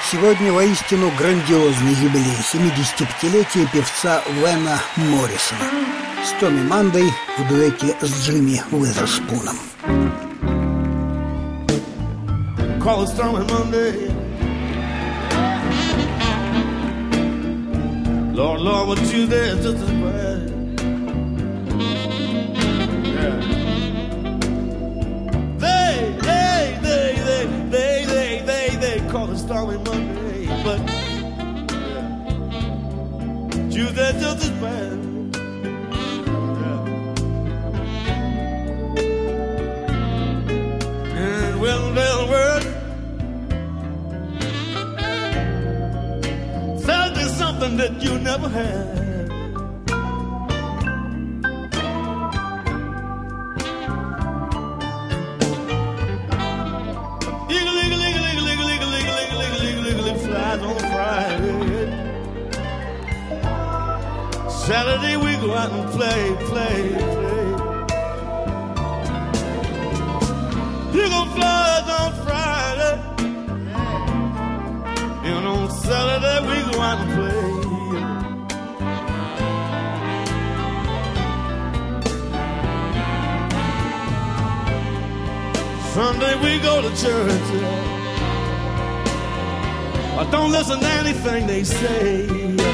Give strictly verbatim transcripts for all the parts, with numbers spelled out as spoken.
Сегодня воистину грандиозный юбилей семидесятипятилетия певца Вена Моррисона с Томми Мандой в дуэте с Джимми Уизерспуном. Call it Stormy Monday. Lord, Lord, what Tuesday is just as bad. Yeah. They, they, they, they, they, they, they, they call it Stormy Monday, but yeah. Tuesday is just as bad. Yeah. And well, well, well. Something that you never had. Eagle, eagle, eagle, eagle, eagle, eagle, eagle, eagle, eagle, eagle, eagle, flies on Friday. Saturday we go out and play, play, play. Eagle flies on Friday. And on Saturday we go out and play. Sunday we go to church. But don't listen to anything they say.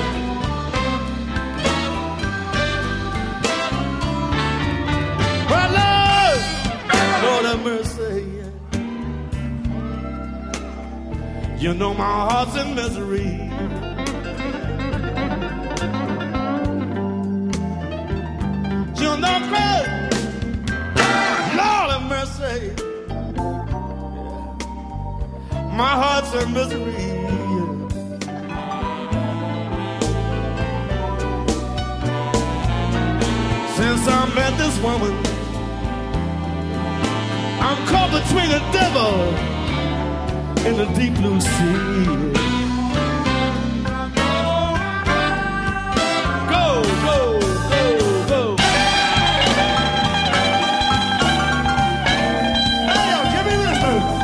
But Lord, Lord have mercy. You know my heart's in misery. You know crazy. Lord have mercy. My heart's in misery. Since I met this woman, I'm caught between the devil in the deep blue sea. Go, go, go, go. Hey, yo, give me this one.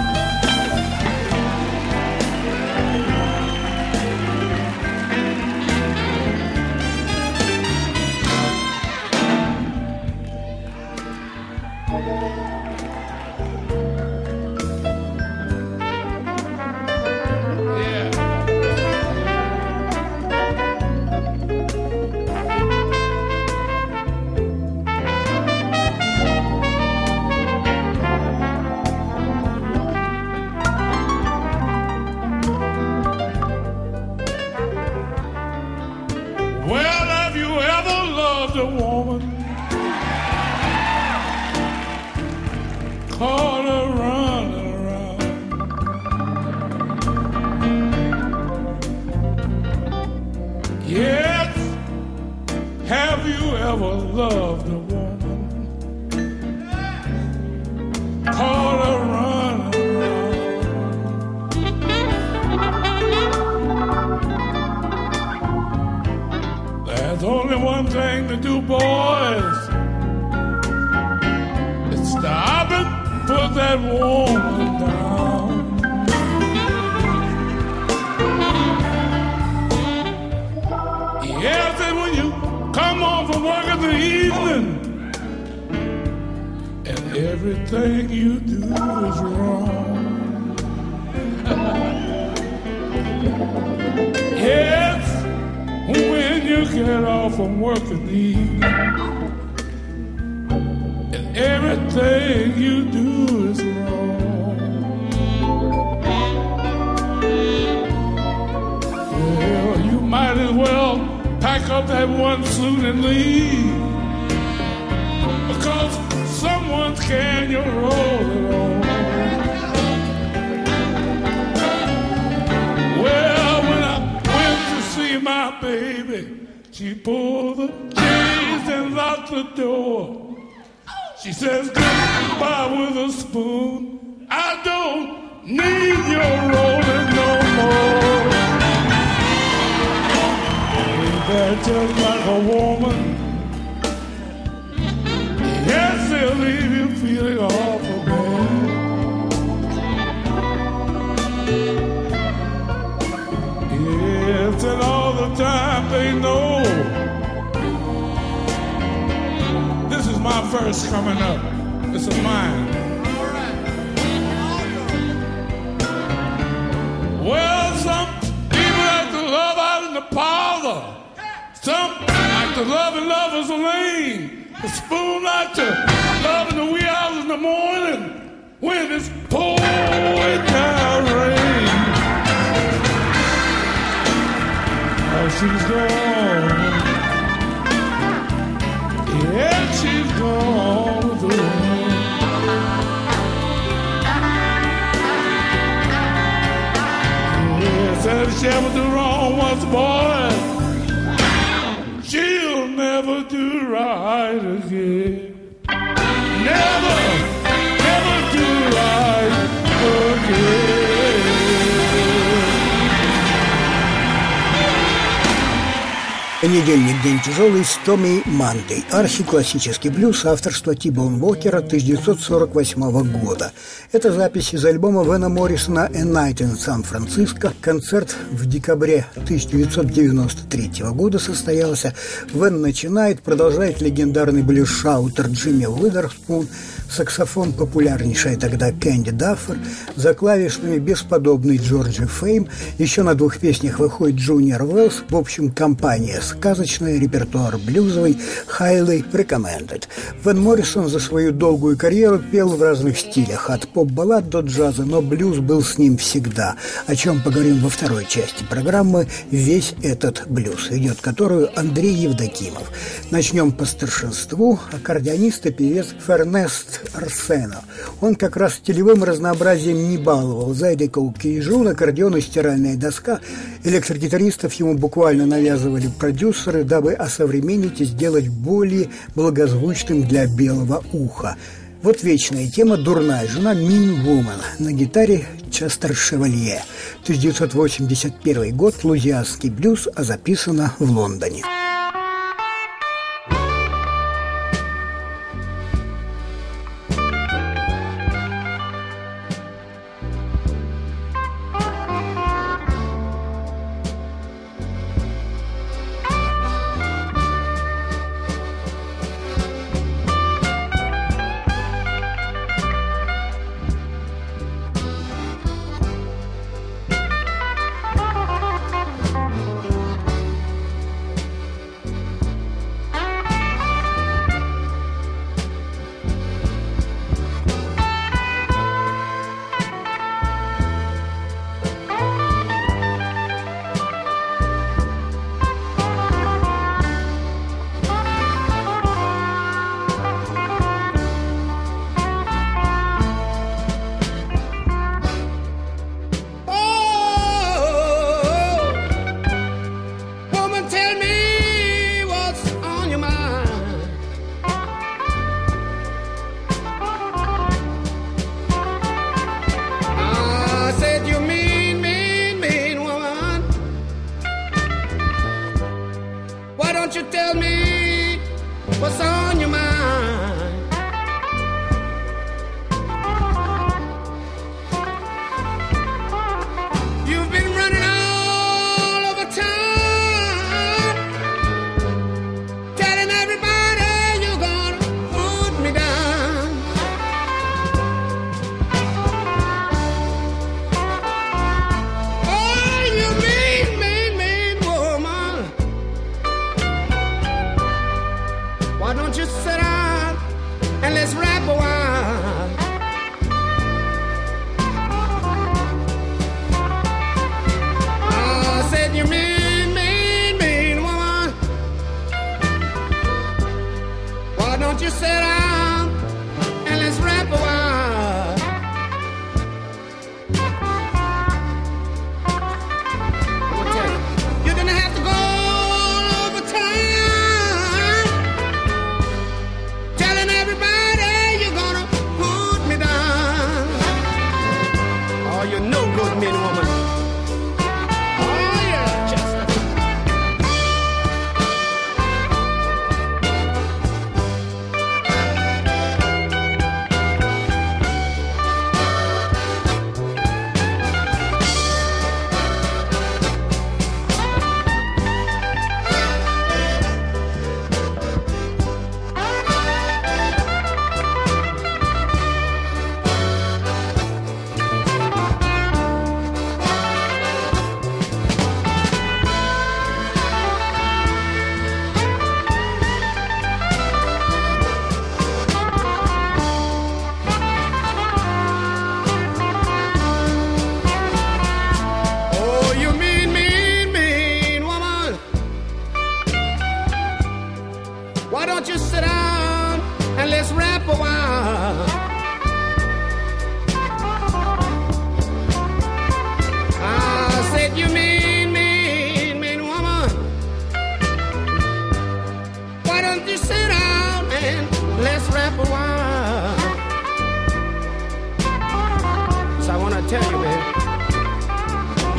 Everything you do is wrong. Yes, when you get off from work in the evening, and everything you do is wrong. Well, you might as well pack up that one suit and leave, because someone's can you roll it on. Well, when I went to see my baby, she pulled the keys and locked the door. She says goodbye with a spoon. I don't need your rolling no more. Ain't that just like a woman? Yes, they'll leave you feeling awful bad. say no. This is my verse coming up. This is mine. Well, some people like to love out in the parlor. Some like to love in lover's lane. The spoon like to love in the wee hours in the morning when it's pouring down rain. Oh, she's gone. Yeah, she's gone with the wind. Yes, and she ever do wrong once, boy, she'll never do right again. Never, never do right again. Понедельник, день тяжелый, с Томми Мандей. Архиклассический блюз авторства Ти-Боун Уокера тысяча девятьсот сорок восьмого года. Это запись из альбома Вена Моррисона «A Night in San Francisco». Концерт в декабре тысяча девятьсот девяносто третьего года состоялся. Вен начинает, продолжает легендарный блюз-шаутер Джимми Уизерспун, саксофон популярнейшая тогда Кэнди Даффер, за клавишными бесподобный Джорджи Фейм, еще на двух песнях выходит Джуниор Уэллс, в общем, компания сказочная, репертуар блюзовый, highly recommended. Вен Моррисон за свою долгую карьеру пел в разных стилях, от поп-баллад до джаза, но блюз был с ним всегда, о чем поговорим во второй части программы «Весь этот блюз», ведет которую Андрей Евдокимов. Начнем по старшинству. Аккордеонист и певец Фернест Арсено. Он как раз стилевым разнообразием не баловал. Зайдекоу Кейжун, аккордеон и стиральная доска. Электрогитаристов ему буквально навязывали продюсеры, дабы осовременить и сделать более благозвучным для белого уха. Вот вечная тема «Дурная жена» Mean Woman. На гитаре Честер Шевалье. тысяча девятьсот восемьдесят первый год, луизианский блюз, а записано в Лондоне.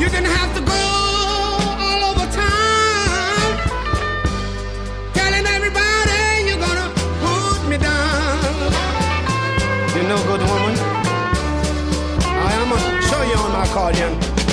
You didn't have to go all over town telling everybody you're gonna put me down. You know, good woman, I am gonna show you on my accordion.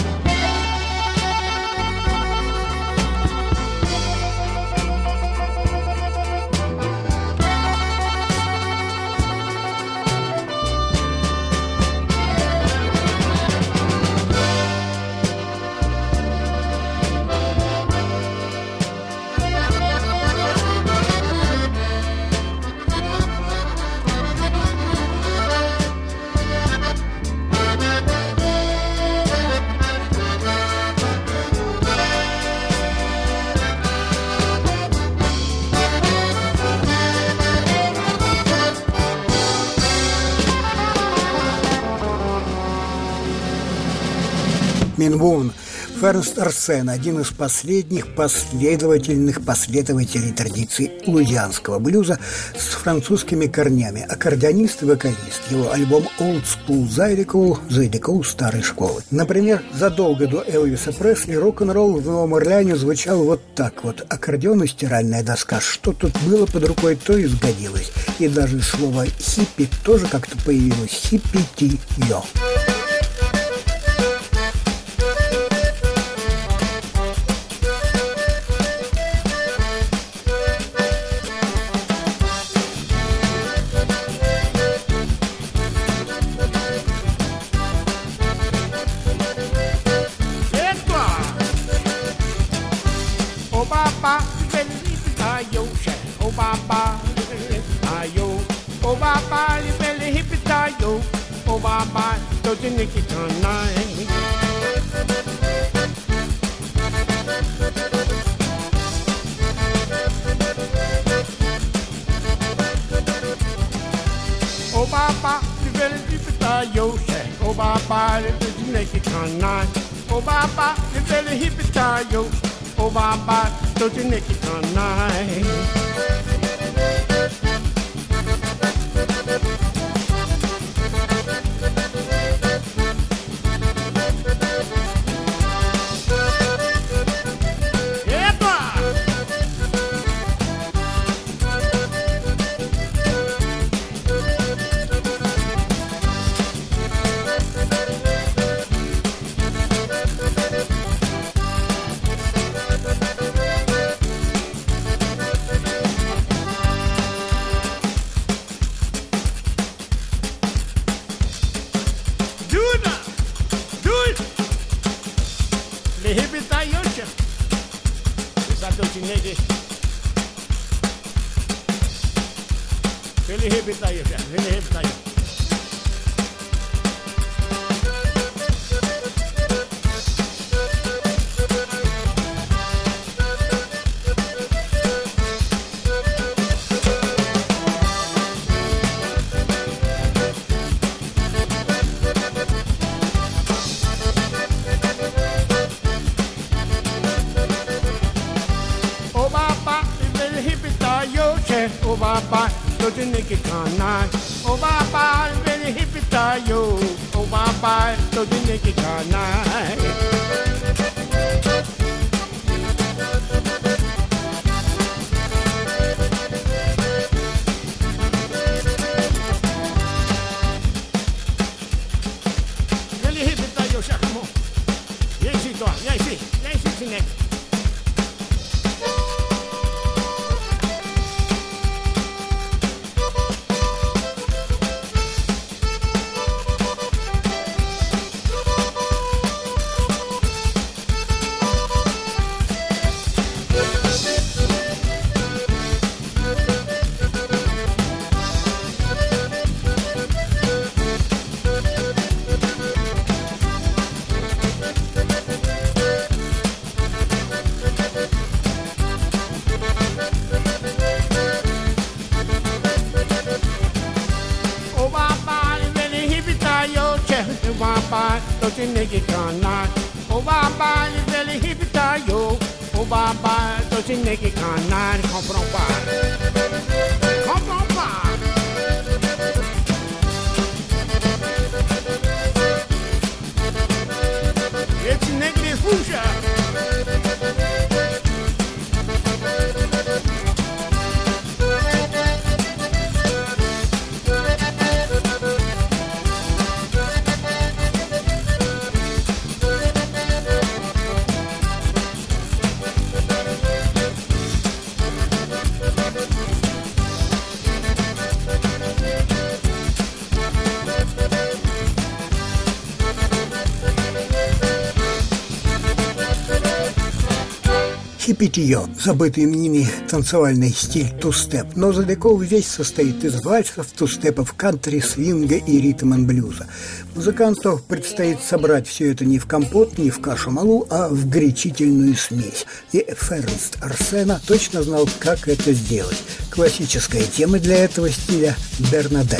Минвон. Фернст Арсен – один из последних последовательных последователей традиции луизианского блюза с французскими корнями. Аккордеонист и вокалист. Его альбом «Old School Zydeco» Zydeco старой школы. Например, задолго до Элвиса Пресли рок-н-ролл в Новом Орлеане звучал вот так вот. Аккордеон и стиральная доска. Что тут было под рукой, то и сгодилось. И даже слово «хиппи» тоже как-то появилось. «Хиппи-ти-йо». It's negative. Хиппитио, забытый ними танцевальный стиль ту-степ, но Зайдаков весь состоит из вальсов, ту-степов, кантри, свинга и ритм-н-блюза. Музыканту предстоит собрать все это не в компот, не в кашу-малу, а в горячительную смесь. И Фернст Арсена точно знал, как это сделать. Классическая тема для этого стиля – Бернадетт.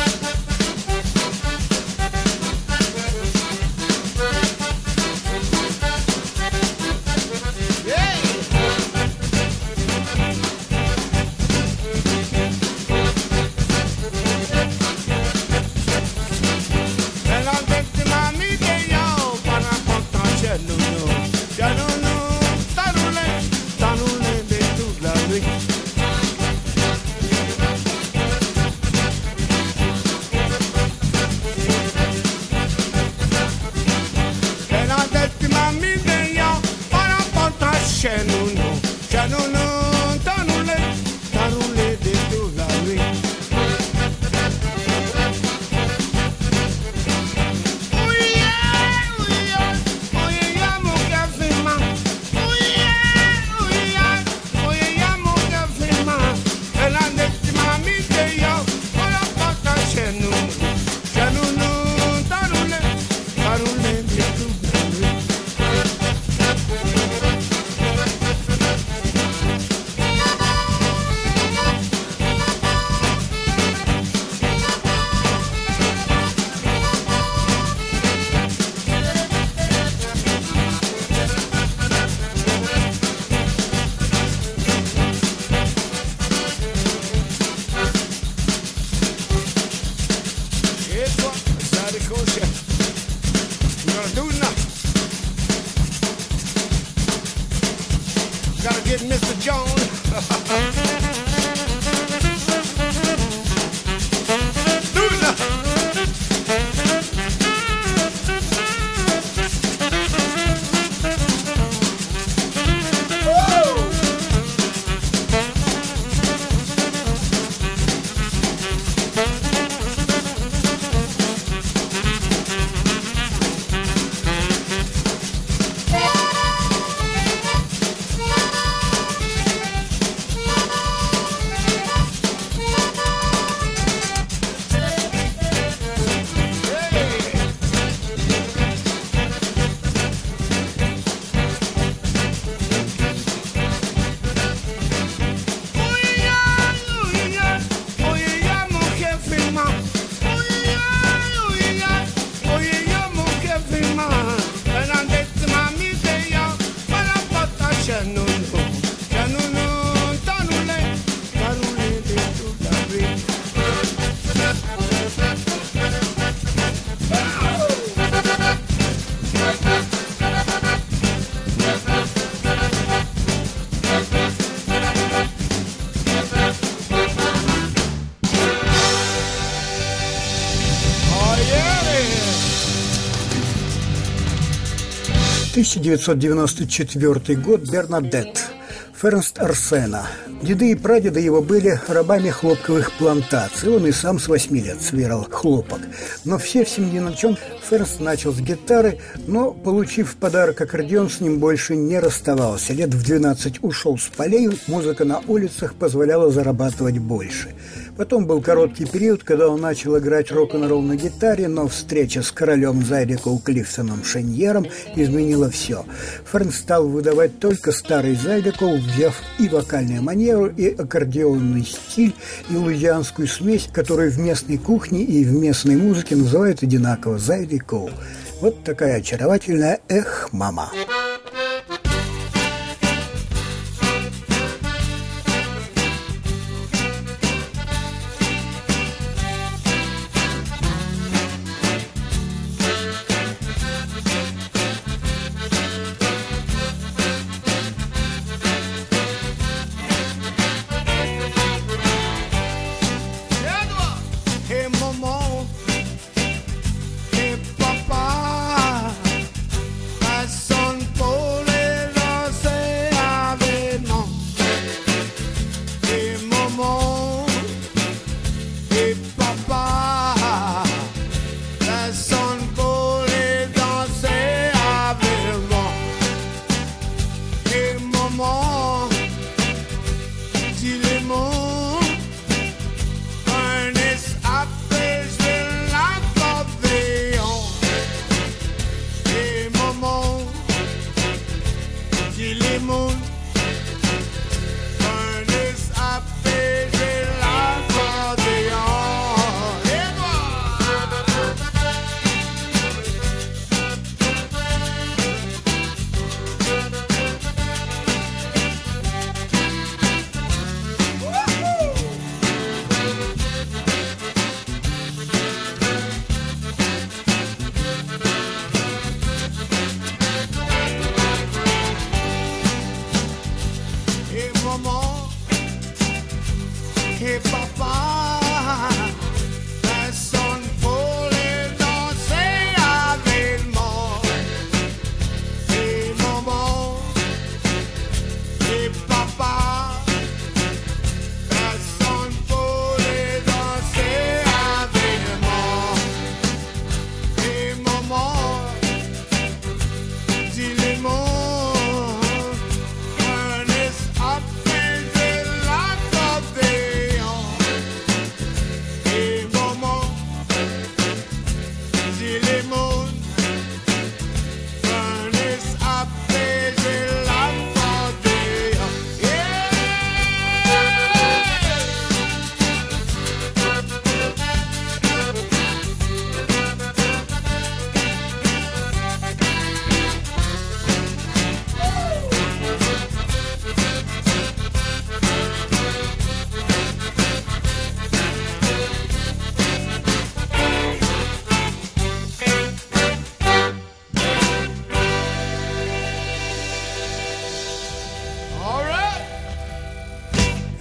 тысяча девятьсот девяносто четвёртый год. Бернадетт. Фернст Арсена. Деды и прадеды его были рабами хлопковых плантаций. Он и сам с восьми лет свирал хлопок. Но все в семье на чем. Фернст начал с гитары, но, получив в подарок аккордеон, с ним больше не расставался. Лет в двенадцать ушел с полей, музыка на улицах позволяла зарабатывать больше. Потом был короткий период, когда он начал играть рок-н-ролл на гитаре, но встреча с королем Зайдекоу Клифтоном Шеньером изменила все. Фернст стал выдавать только старый Зайдекоу, взяв и вокальную манеру, и аккордеонный стиль, и луизианскую смесь, которую в местной кухне и в местной музыке называют одинаково Зайдекоу. Вот такая очаровательная «Эх, мама».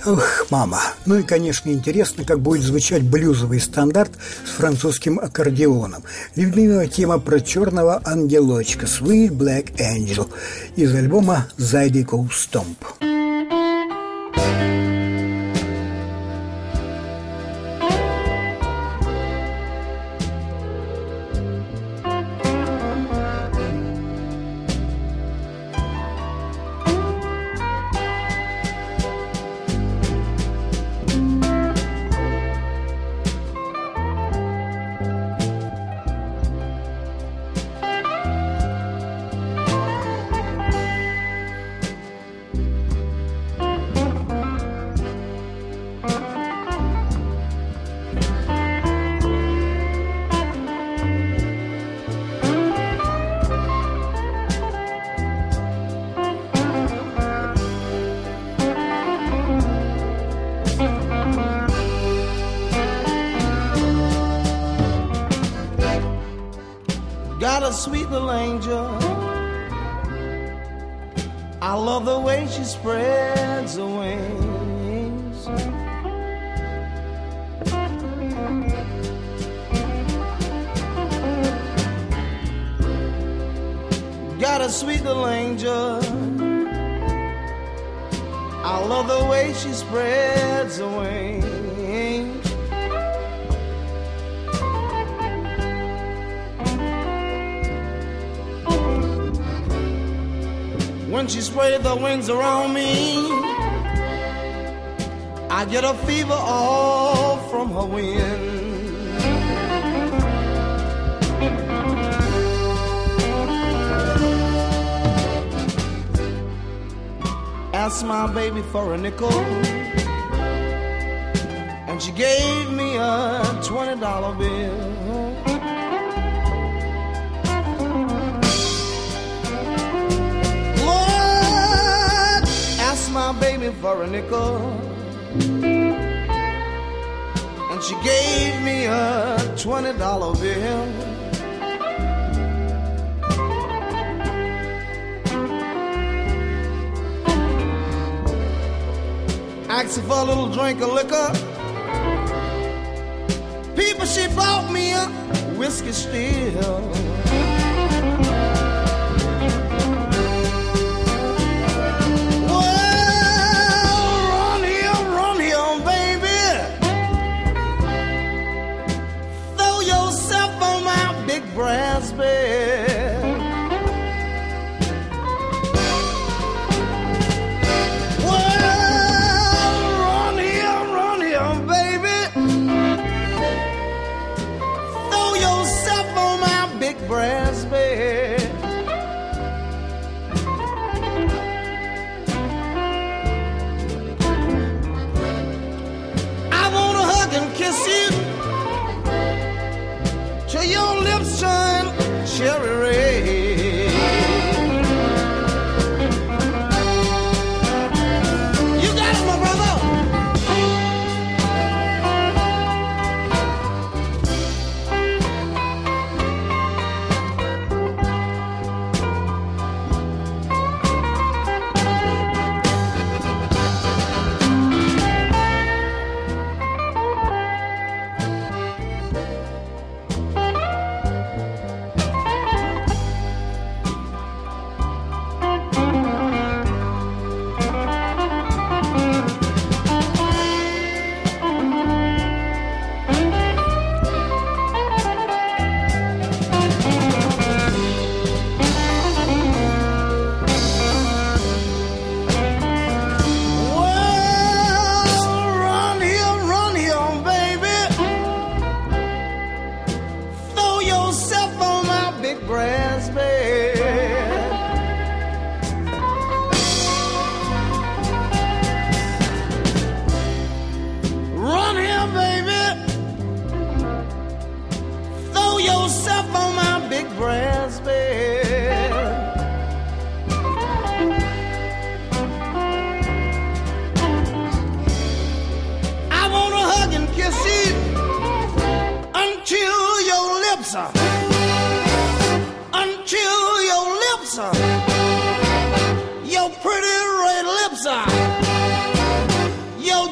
Ох, мама. Ну и, конечно, интересно, как будет звучать блюзовый стандарт с французским аккордеоном. Любимая тема про черного ангелочка «Sweet Black Angel» из альбома «Zydeco Stomp». Got a sweet little angel. I love the way she spreads her wings. Got a sweet little angel. I love the way she spreads her wings. When she spread the wings around me, I get a fever all from her wind. Asked my baby for a nickel, and she gave me a twenty dollar bill. My baby for a nickel, and she gave me a twenty dollar bill. Asked her for a little drink of liquor. People, she bought me a whiskey still. Brass bed. Well, run here, run here, baby. Throw yourself on my big brass bed. I wanna hug and kiss you till your lips turn cherry red. You got it, my brother. Your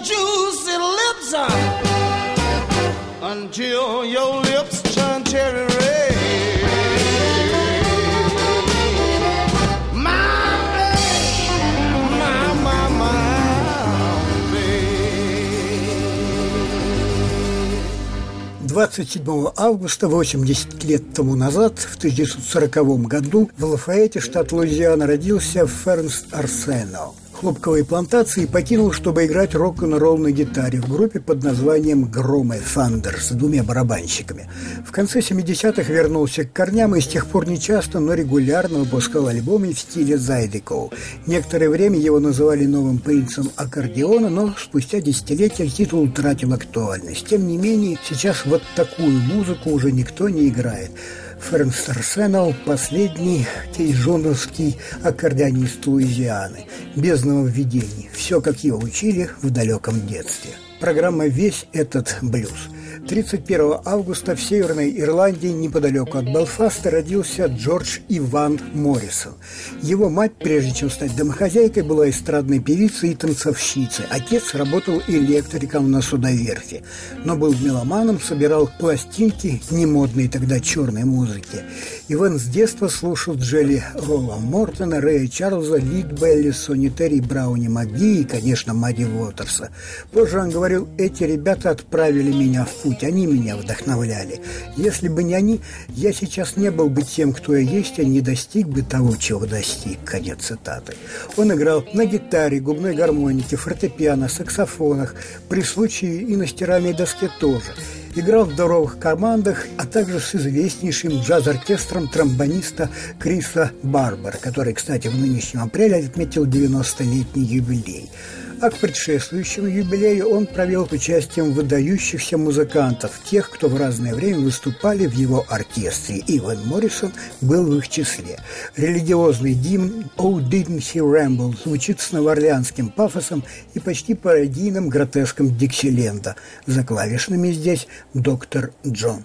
двадцать седьмого августа, восемьдесят лет тому назад, в тысяча девятьсот сороковом году, в Лафайете, штат Луизиана, родился Фернс Арсено. Хлопковые плантации покинул, чтобы играть рок-н-ролл на гитаре в группе под названием «Громы Thunder» с двумя барабанщиками. В конце семидесятых вернулся к корням и с тех пор нечасто, но регулярно выпускал альбомы в стиле Zydeco. Некоторое время его называли новым принцем аккордеона, но спустя десятилетия титул утратил актуальность. Тем не менее, сейчас вот такую музыку уже никто не играет. Фернс Арсено – последний кейджоновский аккордеонист Луизианы, без нововведений, все, как его учили в далеком детстве. Программа «Весь этот блюз». тридцать первого августа в Северной Ирландии, неподалеку от Белфаста, родился Джордж Иван Моррисон. Его мать, прежде чем стать домохозяйкой, была эстрадной певицей и танцовщицей. Отец работал электриком на судоверфи, но был меломаном, собирал пластинки немодной тогда черной музыки. Иван с детства слушал Джелли Ролла Мортона, Рэя Чарльза, Лид Белли, Сонни Терри, Брауни Маги и, конечно, Мадди Уотерса. Позже он говорил: эти ребята отправили меня в путь, они меня вдохновляли. Если бы не они, я сейчас не был бы тем, кто я есть, а не достиг бы того, чего достиг. Конец цитаты. Он играл на гитаре, губной гармонике, фортепиано, саксофонах, при случае и на стиральной доске тоже. Играл в здоровых командах, а также с известнейшим джаз-оркестром тромбониста Криса Барбера, который, кстати, в нынешнем апреле отметил девяностолетний юбилей. А к предшествующему юбилею он провел участием выдающихся музыкантов, тех, кто в разное время выступали в его оркестре. Иван Моррисон был в их числе. Религиозный гимн «Oh, didn't he ramble» звучит с новоорлеанским пафосом и почти пародийным гротеском Диксиленда. За клавишными здесь доктор Джон.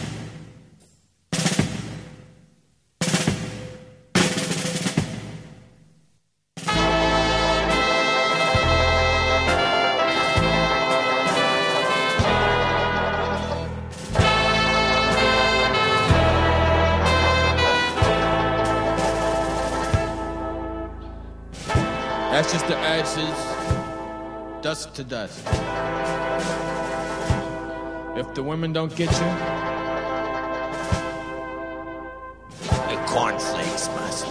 Ashes to ashes, dust to dust. If the women don't get you, the cornflakes must.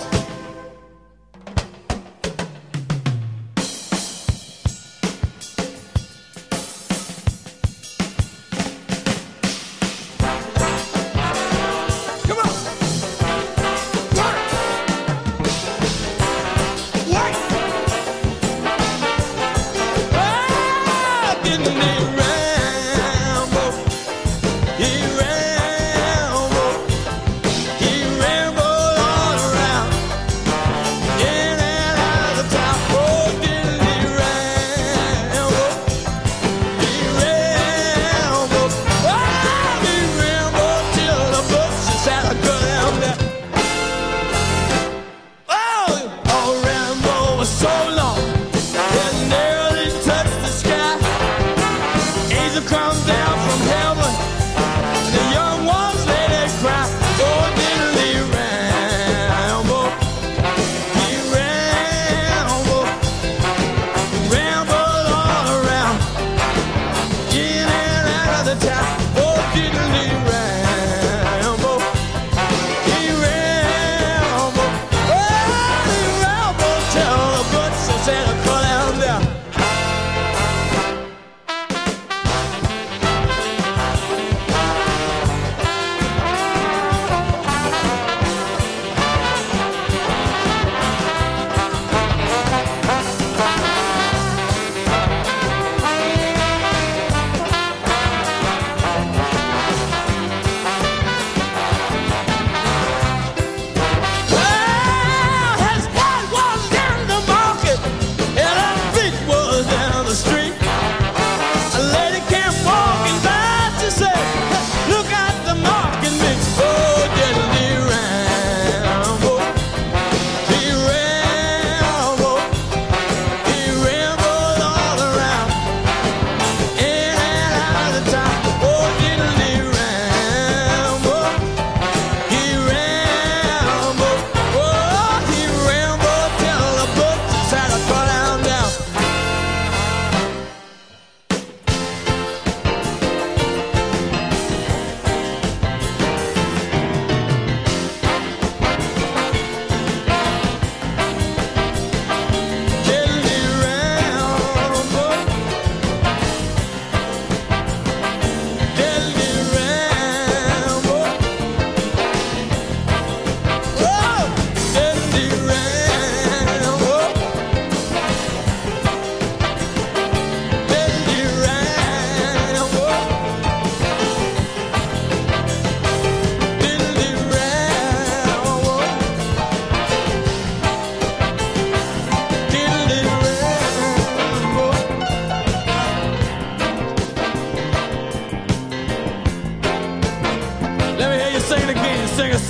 He rambled all around.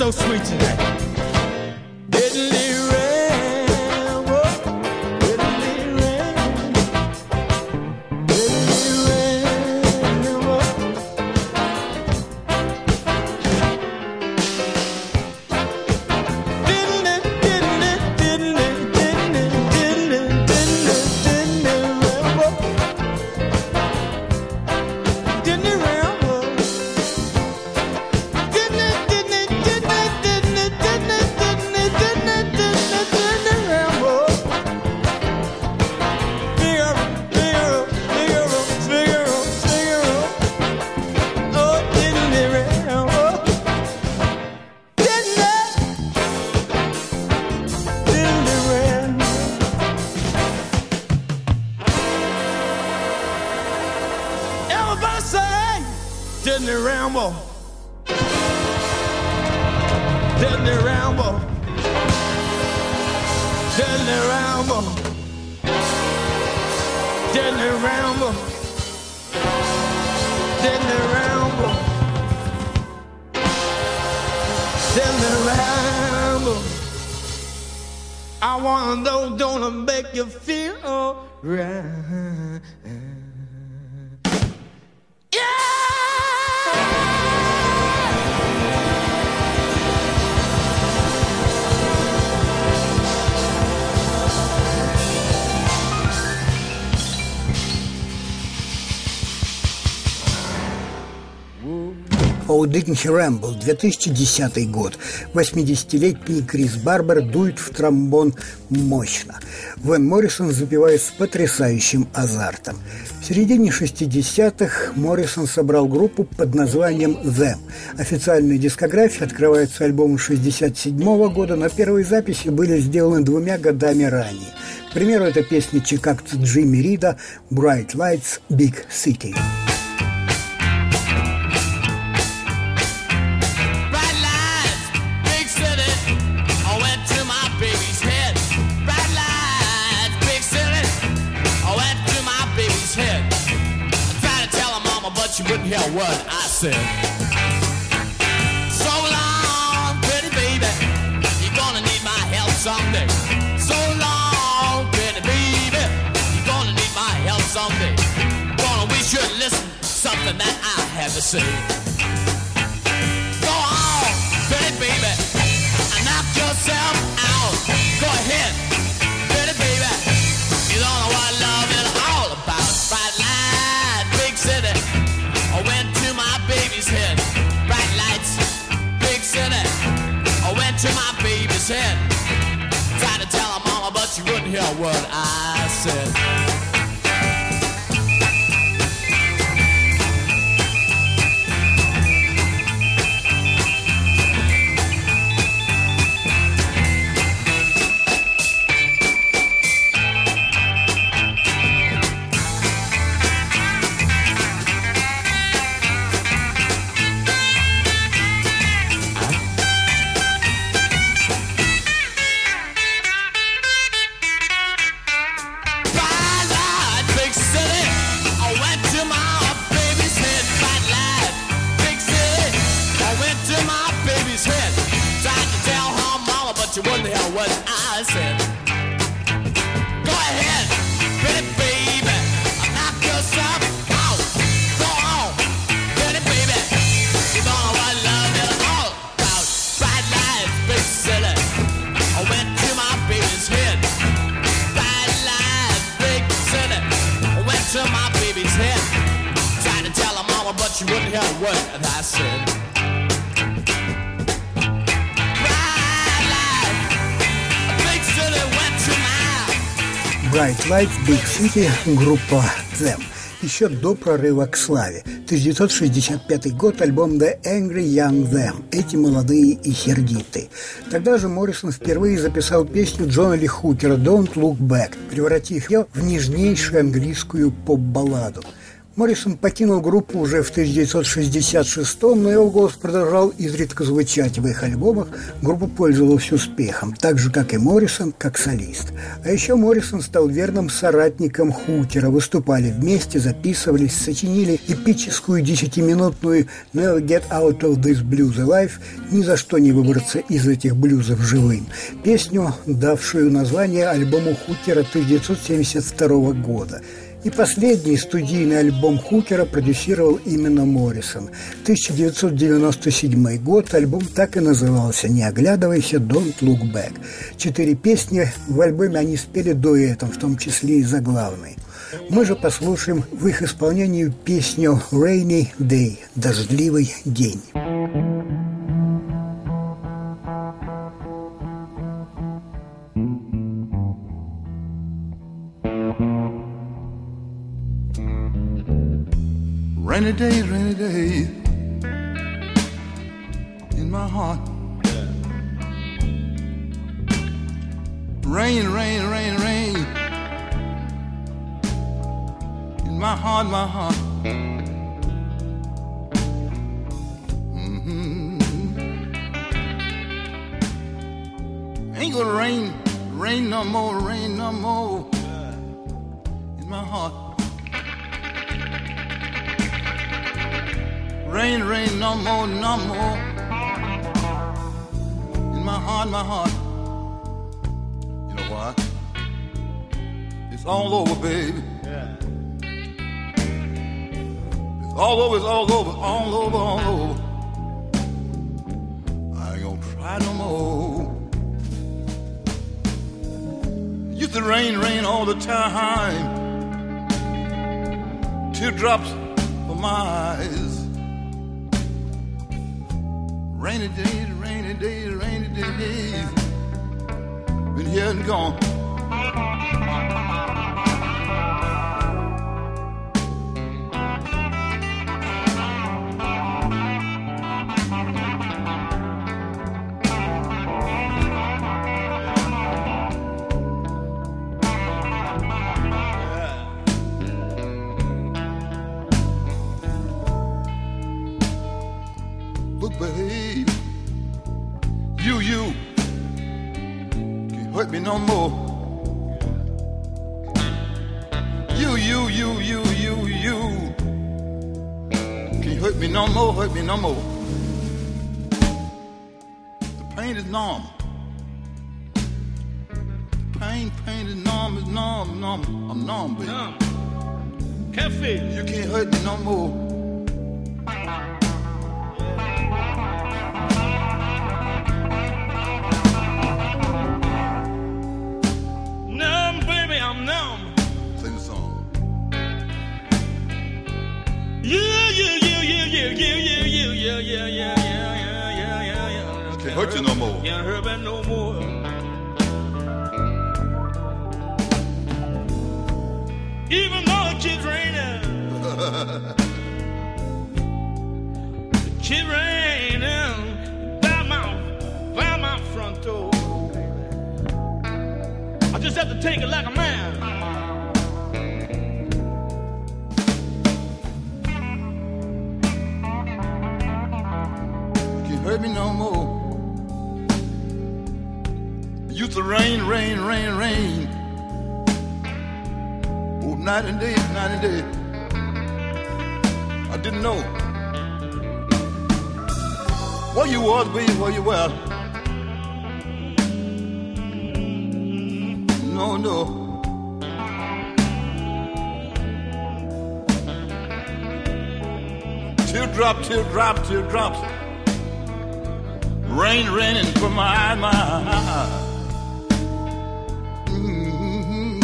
so sweet tonight. Didn't it rain? Whoa. Didn't it rain? Didn't it rain? Whoa. Didn't it, didn't it, didn't it, didn't it, didn't it, didn't it, didn't it rain? Whoa. Didn't it rain? Whoa. Didn't it, didn't it, didn't it, didn't it, didn't it, didn't it, didn't it, didn't it, didn't it rain? Whoa. Figaro, Figaro, Figaro, Figaro, Figaro. Oh, didn't it rain? Whoa. Didn't it? Didn't it rain? Everybody say, didn't it rain? Whoa. Didn't it rain? Whoa. Didn't it rain? Whoa. Didn't it rain? Whoa. Didn't it rain? Whoa. Didn't it rain? Whoa. I wanna know, don't it make you feel alright? Yeah! О Диккенси Рэмбл, две тысячи десятый год. восьмидесятилетний Крис Барбер дует в тромбон мощно. Вэн Моррисон запевает с потрясающим азартом. В середине шестидесятых Моррисон собрал группу под названием «Them». Официальная дискография открывается альбомом шестьдесят седьмого года, но первые записи были сделаны двумя годами ранее. К примеру, это песня чикагца Джимми Рида «Bright Lights, Big City». She wouldn't hear what I said. So long, pretty baby, you're gonna need my help someday. So long, pretty baby, you're gonna need my help someday. Gonna wish you'd listen to something that I have to say. Go on, pretty baby, and knock yourself out. Go ahead, pretty baby, you don't know what love is all about. Bright light, big city. I went to my baby's head. Bright lights, big city. I went to my baby's head. Tried to tell her mama, but she wouldn't hear what I said. You wouldn't hear what I said. Go ahead, pretty baby, knock yourself out. Go on, pretty baby, you don't know what love is all about. Bright lights, big city. I went to my baby's head. Bright lights, big city. I went to my baby's head. Tried to tell her mama, but she wouldn't hear what I said. Bright Lights, Big City, группа Them. Еще до прорыва к славе. тысяча девятьсот шестьдесят пятый год, альбом The Angry Young Them. Эти молодые и сердитые. Тогда же Моррисон впервые записал песню Джона Ли Хукера «Don't Look Back», превратив ее в нежнейшую английскую поп-балладу. Моррисон покинул группу уже в тысяча девятьсот шестьдесят шестом, но его голос продолжал изредка звучать в их альбомах. Группа пользовалась успехом, так же, как и Моррисон, как солист. А еще Моррисон стал верным соратником Хукера. Выступали вместе, записывались, сочинили эпическую десятиминутную «Never Get Out of This Blues Alive», «Ни за что не выбраться из этих блюзов живым», песню, давшую название альбому Хукера тысяча девятьсот семьдесят второго года. И последний студийный альбом Хукера продюсировал именно Моррисон. тысяча девятьсот девяносто седьмой год, альбом так и назывался «Не оглядывайся, Don't Look Back». Четыре песни в альбоме они спели дуэтом, в том числе и заглавной. Мы же послушаем в их исполнении песню «Rainy Day» – «Дождливый день». Rainy days, rainy days in my heart. Rain, rain, rain, rain in my heart, my heart. Mm-hmm. Ain't gonna rain, rain no more, rain no more in my heart. Rain, rain, no more, no more in my heart, my heart. You know why? It's all over, baby. Yeah. It's all over, it's all over, all over, all over. I ain't gonna try no more. It used to rain, rain all the time. Teardrops for my eyes. Rainy days, rainy days, rainy days, been here and gone. But babe, you, you can't hurt me no more. You, you, you, you, you, you can't hurt me no more, hurt me no more. The pain is numb. Pain, pain is numb, is numb, numb. I'm numb, baby. Numb. Can't feel it. You can't hurt me no more. I'm numb. Sing the song. You, you, you, you, you, you, you, you, you, yeah, yeah, yeah, yeah, yeah, yeah, yeah. Can't hurt you no more. Can't hurt me no more. Even though it keeps raining, it keeps raining by my, by my front door. I just have to take it like a man. Can't hurt me no more. It used to rain, rain, rain, rain. Oh, night and day, night and day. I didn't know where you was, baby, where you were. No, no. Teardrop, teardrop, teardrops. Rain, raining from my eye, my eye. Mm-hmm.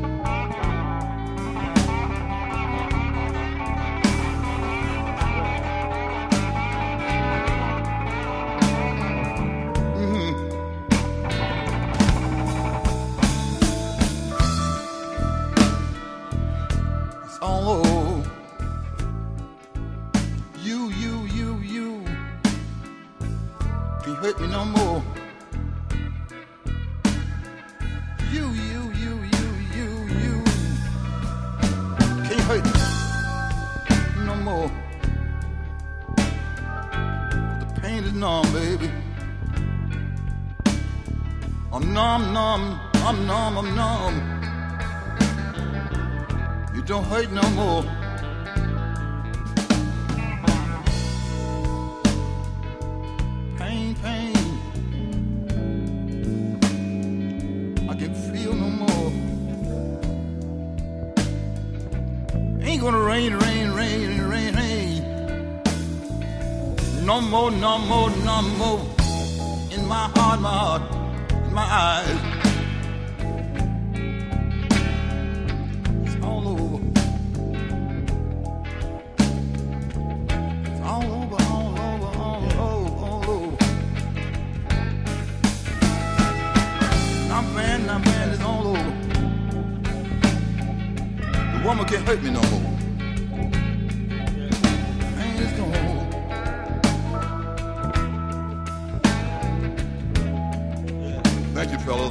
Mm-hmm. It's all over. You, you, you, you can't hurt me no more. numb, numb, I'm numb, I'm numb. You don't hurt no more. Pain, pain. I can feel no more. Ain't gonna rain, rain, rain, rain, rain. No more, no more, no more. In my heart, my heart, in my eyes. It's all over. It's all over, all over, all over, all over. Not bad, not bad, it's all over. The woman can't hurt me no more. Pain is gone. Thank you, fellas.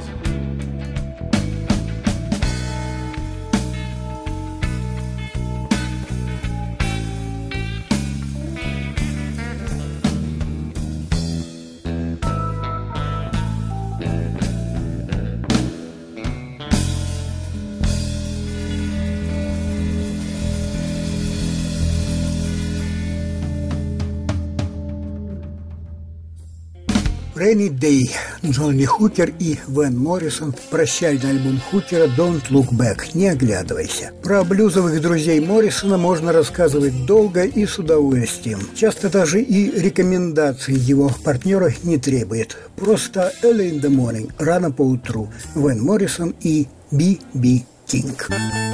Rainy Day, Джонни Хукер и Вэн Моррисон. Прощальный альбом Хукера «Don't Look Back», не оглядывайся. Про блюзовых друзей Моррисона можно рассказывать долго и с удовольствием. Часто даже и рекомендаций его партнера не требует. Просто «Early in the Morning», рано поутру. Вэн Моррисон и Би Би Кинг.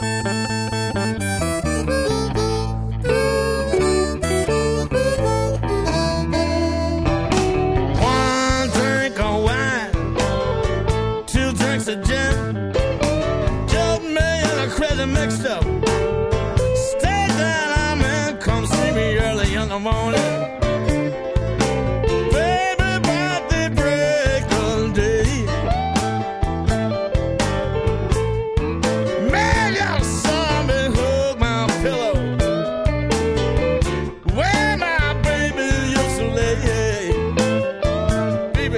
Mixed up. Stay down, I'm in. Come see me early in the morning. Baby, about the break of day. Man, y'all saw me hug my pillow. Where my baby used to lay. Baby,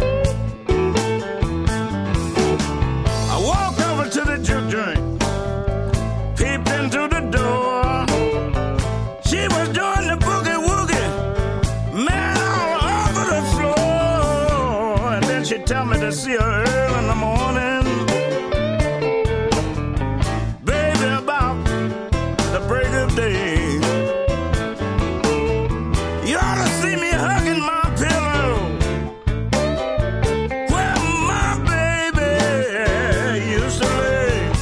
I walked over to the juke joint. Into the door, she was doing the boogie woogie, man, all over the floor. And then she tell me to see her early in the morning, baby, about the break of day. You ought to see me hugging my pillow, where my baby used to lay.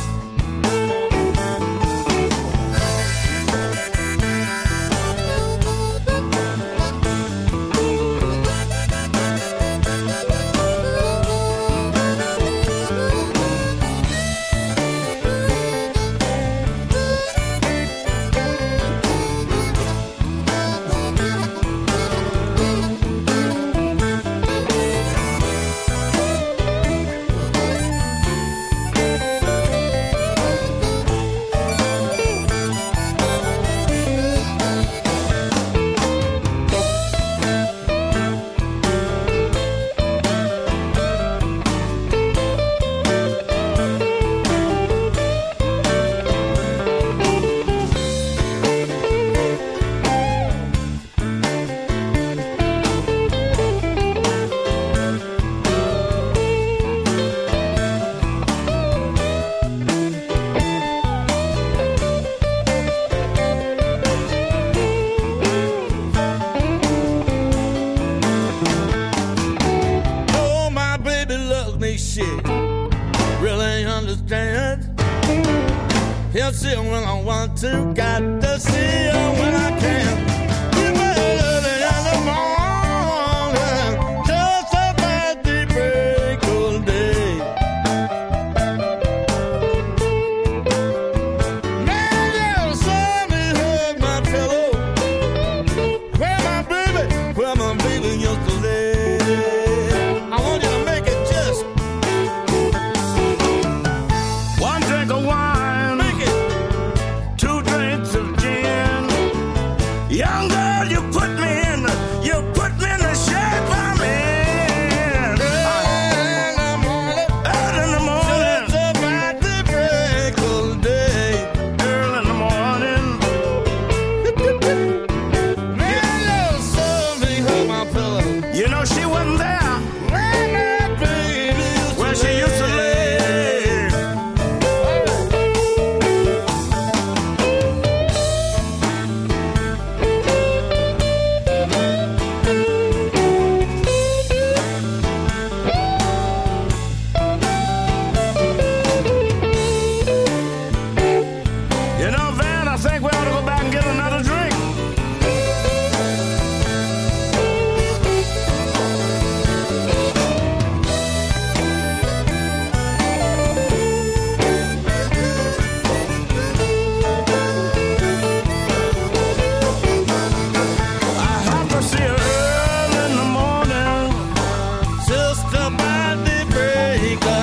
He'll see her when I want to, got to see her when I can. You better early in the morning, just about the break of day. Man, you saw me hug my pillow, where my baby, where my baby used to lay. I want you to make it just one drink of wine. Yeah.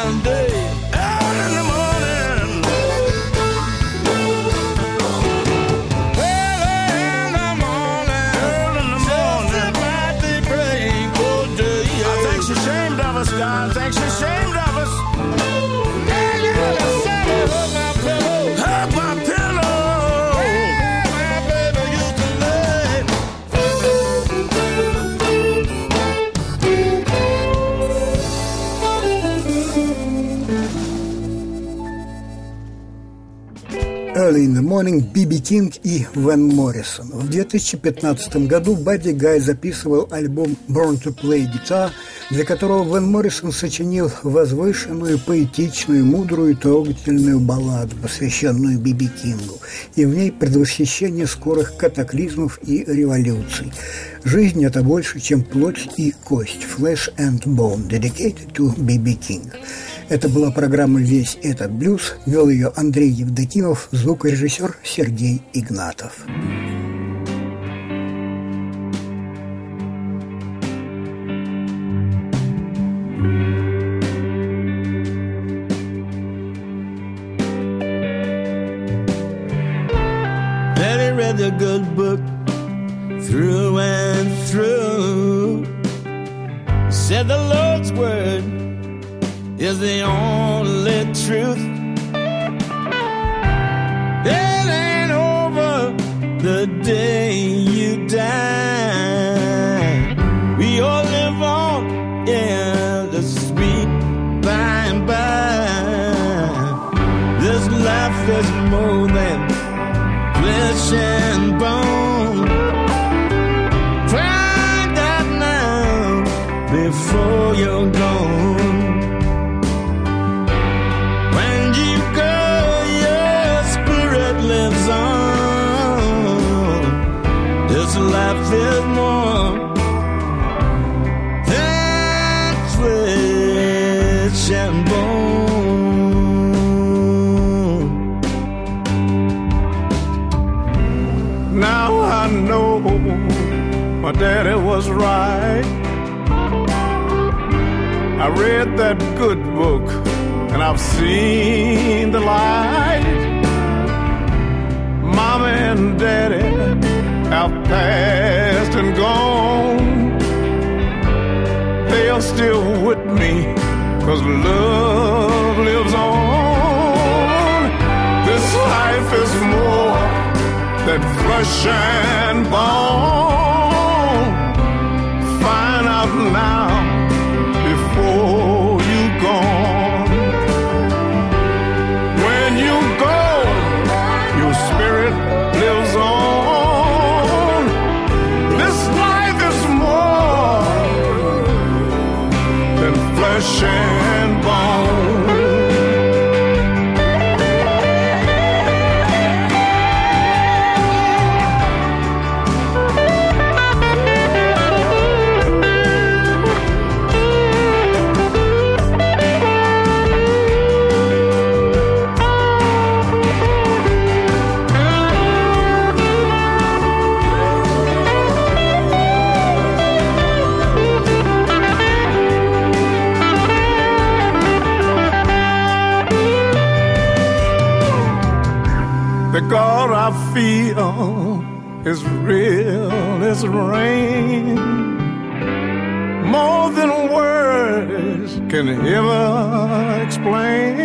Sunday. Early in the morning. Early in the morning. Early in the morning. Just about the break of day. I think she's ashamed of us, God. I think she's ashamed of us. Yeah, yeah, hug my pillow. Hug my pillow. Yeah, my baby used to lay. Early in the Morning, Би Би Кинг и Вэн Моррисон. В две тысячи пятнадцатом году Бадди Гай записывал альбом Born to Play Guitar, для которого Вэн Моррисон сочинил возвышенную, поэтичную, мудрую и трогательную балладу, посвященную Би Би Кингу, и в ней предвосхищение скорых катаклизмов и революций. «Жизнь – это больше, чем плоть и кость» Flesh and Bone, dedicated to Би Би King. Это была программа «Весь этот блюз». Вел ее Андрей Евдокимов, звукорежиссер Сергей Игнатов. Daddy read the good book through and through. Said the Lord's word is the only truth. It ain't over the day you die. We all live on in the sweet by and by. This life is more than flesh and bone. Find out now before you're gone. Lives on. This life is more than flesh and bone. Now I know my daddy was right. I read that good book and I've seen the light. Mama and Daddy have passed and gone. They are still with me, 'cause love lives on. This life is more than flesh and bone. Find out now before you gone. When you go, your spirit lives on. This life is more than flesh and bone. The God I feel is real as rain, more than words can ever explain.